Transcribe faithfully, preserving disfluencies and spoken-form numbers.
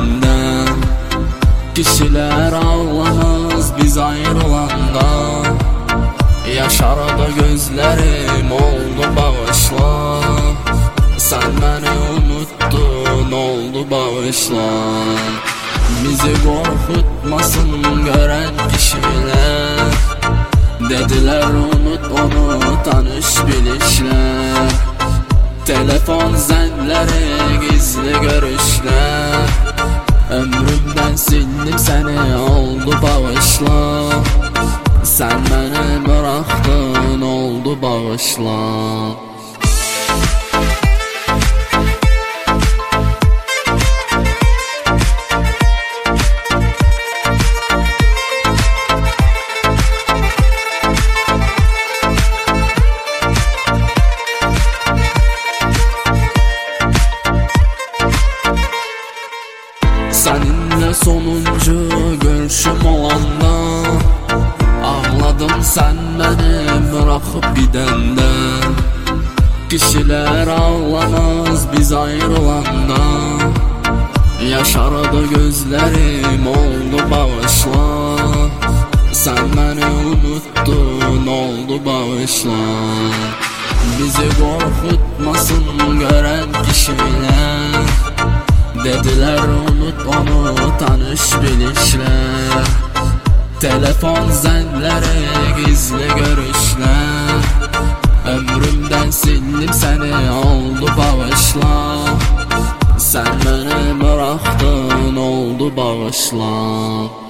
benden. Kişiler ağlamaz biz ayrılanda. Yaşardı gözlerim oldu bağışla. Sen beni unuttun oldu bağışla. Bizi korkutmasın gören kişiler. Dediler unut onu tanış bilişler. Telefon zenleri gizli görüşler. Ömrümden sildim seni oldu bağışla. Sen beni bıraktın oldu bağışla. Seninle sonuncu görüşüm olanda ağladım sen beni bırakıp gidende. Kişiler ağlamaz biz ayrılanda. Yaşardı gözlerim oldu bağışla. Sen beni unuttun oldu bağışla. Bizi korkutmasın gören kişiler. Dediler unut onu tanış bilişler. Telefon zenleri gizli görüşler. Ömrümden sildim seni oldu bağışla. Sen beni bıraktın oldu bağışla.